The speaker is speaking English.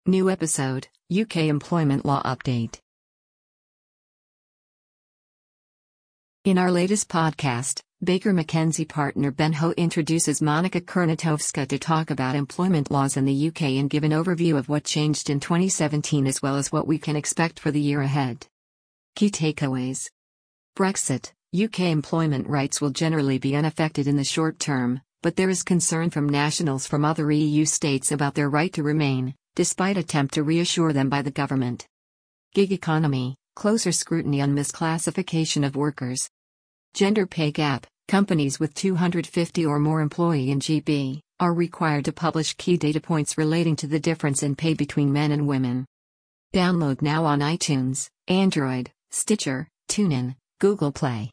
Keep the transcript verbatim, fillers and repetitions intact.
New episode, U K Employment Law Update. In our latest podcast, Baker McKenzie partner Ben Ho introduces Monika Kurnatovska to talk about employment laws in the U K and give an overview of what changed in twenty seventeen as well as what we can expect for the year ahead. Key takeaways. Brexit. U K employment rights will generally be unaffected in the short term, but there is concern from nationals from other E U states about their right to remain, despite attempt to reassure them by the government. Gig economy. Closer scrutiny on misclassification of workers. Gender pay gap. Companies with two hundred fifty or more employee in G B are required to publish key data points relating to the difference in pay between men and women. Download now on iTunes, Android, Stitcher, TuneIn, Google Play.